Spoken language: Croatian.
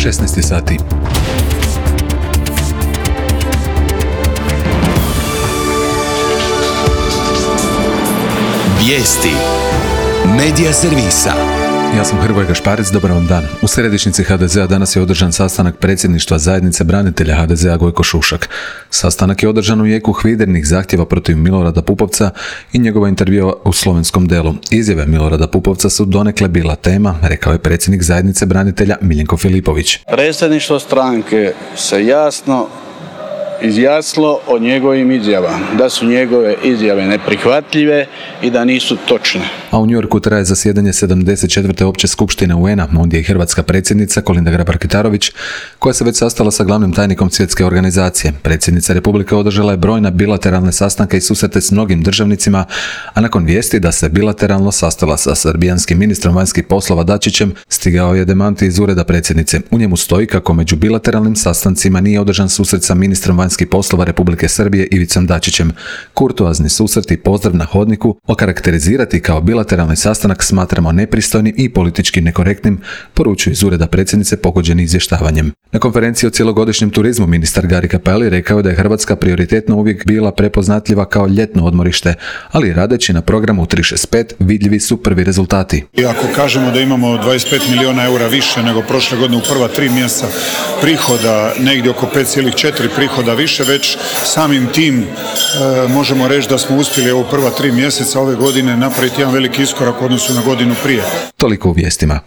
16 sati. Vijesti Medija servisa. Ja sam Hrvoje Gašparec, dobar vam dan. U središnjici HDZ-a danas je održan sastanak predsjedništva zajednice branitelja HDZ-a Gojko Šušak. Sastanak je održan u jeku hvidernih zahtjeva protiv Milorada Pupovca i njegova intervjua u Slovenskom delu. Izjave Milorada Pupovca su donekle bila tema, rekao je predsjednik zajednice branitelja Miljenko Filipović. Predsjedništvo stranke se jasno izjasnilo o njegovim izjavama, da su njegove izjave neprihvatljive i da nisu točne. A u New Yorku traje zasjedanje 74. opće skupštine UN-a, ondje i hrvatska predsjednica Kolinda Grabar-Kitarović, koja se već sastala sa glavnim tajnikom svjetske organizacije. Predsjednica Republike održala je brojne bilateralne sastanke i susrete s mnogim državnicima, a nakon vijesti da se bilateralno sastala sa srbijanskim ministrom vanjskih poslova Dačićem, stigao je demanti iz ureda predsjednice. U njemu stoji kako među bilateralnim sastancima nije održan susret sa ministrom vanjskih poslova Republike Srbije Ivicom Dačićem. Kurtoazni susret i pozdrav na hodniku okarakterizirati kao bilateralni sastanak smatramo nepristojnim i politički nekorektnim, poručuje iz ureda predsjednice pogođeni izvještavanjem. Na konferenciji o cjelogodišnjem turizmu ministar Gari Cappelli rekao je da je Hrvatska prioritetno uvijek bila prepoznatljiva kao ljetno odmorište, ali radeći na programu 365 vidljivi su prvi rezultati. I ako kažemo da imamo 25 milijuna eura više nego prošle godine u prva 3 mjeseca prihoda, negdje oko 5,4 prihoda više, već samim tim možemo reći da smo uspjeli u prva 3 mjeseca ove godine napraviti jedan veliki iskorak u odnosu na godinu prije. Toliko u vijestima.